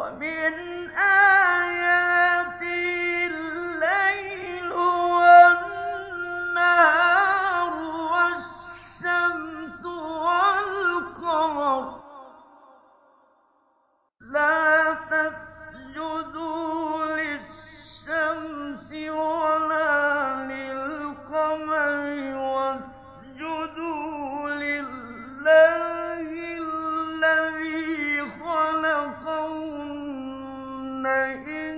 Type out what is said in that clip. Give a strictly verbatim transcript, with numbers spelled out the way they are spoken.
وَمِنْ آيَاتِهِ اللَّيْلُ وَالنَّهَارُ وَالشَّمْسُ وَالْقَمَرُ ۚ لَا تَسْجُدُوا لِلشَّمْسِ وَلَا لِلْقَمَرِ وَاسْجُدُوا لِلَّهِ الَّذِي خَلَقَهُنَّ إِن